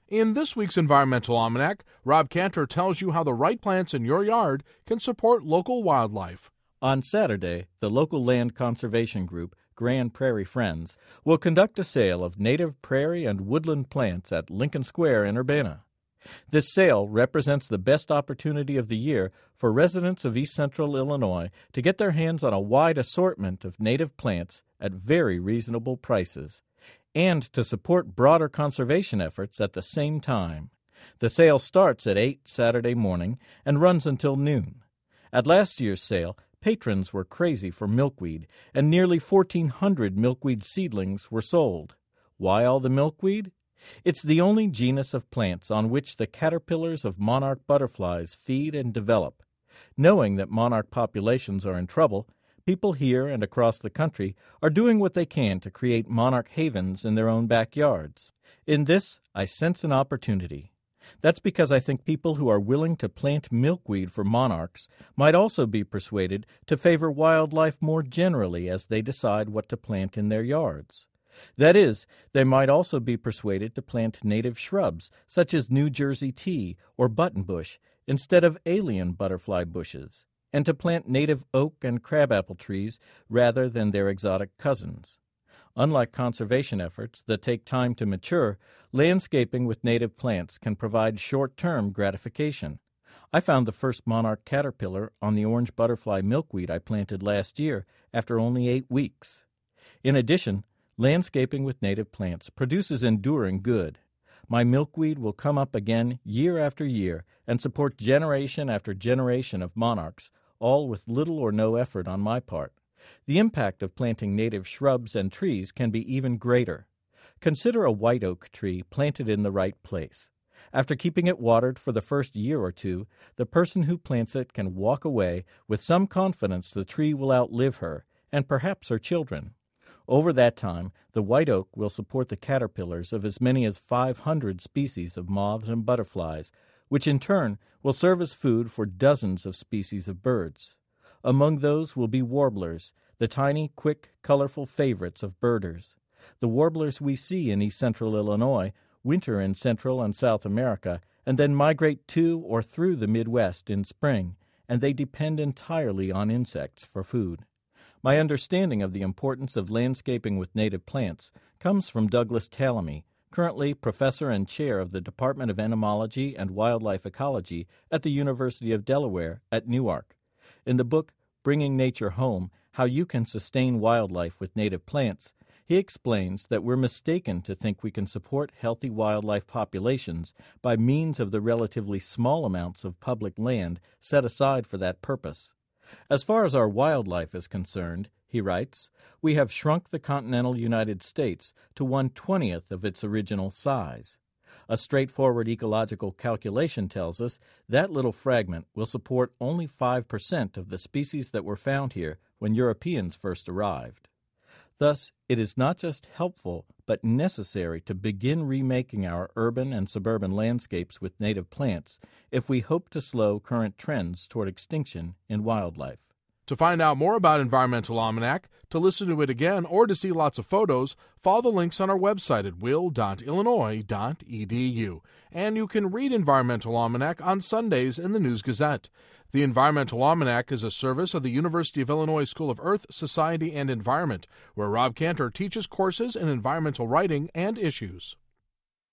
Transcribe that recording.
In this week's Environmental Almanac, Rob Cantor tells you how the right plants in your yard can support local wildlife. On Saturday, the local land conservation group, Grand Prairie Friends, will conduct a sale of native prairie and woodland plants at Lincoln Square in Urbana. This sale represents the best opportunity of the year for residents of East Central Illinois to get their hands on a wide assortment of native plants at very reasonable prices, and to support broader conservation efforts at the same time. The sale starts at 8 Saturday morning and runs until noon. At last year's sale, patrons were crazy for milkweed, and nearly 1,400 milkweed seedlings were sold. Why all the milkweed? It's the only genus of plants on which the caterpillars of monarch butterflies feed and develop. Knowing that monarch populations are in trouble, people here and across the country are doing what they can to create monarch havens in their own backyards. In this, I sense an opportunity. That's because I think people who are willing to plant milkweed for monarchs might also be persuaded to favor wildlife more generally as they decide what to plant in their yards. That is, they might also be persuaded to plant native shrubs, such as New Jersey tea or buttonbush, instead of alien butterfly bushes, and to plant native oak and crabapple trees rather than their exotic cousins. Unlike conservation efforts that take time to mature, landscaping with native plants can provide short-term gratification. I found the first monarch caterpillar on the orange butterfly milkweed I planted last year after only 8 weeks. In addition, landscaping with native plants produces enduring good. My milkweed will come up again year after year and support generation after generation of monarchs, all with little or no effort on my part. The impact of planting native shrubs and trees can be even greater. Consider a white oak tree planted in the right place. After keeping it watered for the first year or two, the person who plants it can walk away with some confidence the tree will outlive her, and perhaps her children. Over that time, the white oak will support the caterpillars of as many as 500 species of moths and butterflies, which in turn will serve as food for dozens of species of birds. Among those will be warblers, the tiny, quick, colorful favorites of birders. The warblers we see in east central Illinois winter in Central and South America and then migrate to or through the Midwest in spring, and they depend entirely on insects for food. My understanding of the importance of landscaping with native plants comes from Douglas Tallamy, currently professor and chair of the Department of Entomology and Wildlife Ecology at the University of Delaware at Newark. In the book, Bringing Nature Home, How You Can Sustain Wildlife with Native Plants, he explains that we're mistaken to think we can support healthy wildlife populations by means of the relatively small amounts of public land set aside for that purpose. As far as our wildlife is concerned, he writes, we have shrunk the continental United States to 1/20th of its original size. A straightforward ecological calculation tells us that little fragment will support only 5% of the species that were found here when Europeans first arrived. Thus, it is not just helpful but necessary to begin remaking our urban and suburban landscapes with native plants if we hope to slow current trends toward extinction in wildlife. To find out more about Environmental Almanac, to listen to it again, or to see lots of photos, follow the links on our website at will.illinois.edu. And you can read Environmental Almanac on Sundays in the News Gazette. The Environmental Almanac is a service of the University of Illinois School of Earth, Society, and Environment, where Rob Cantor teaches courses in environmental writing and issues.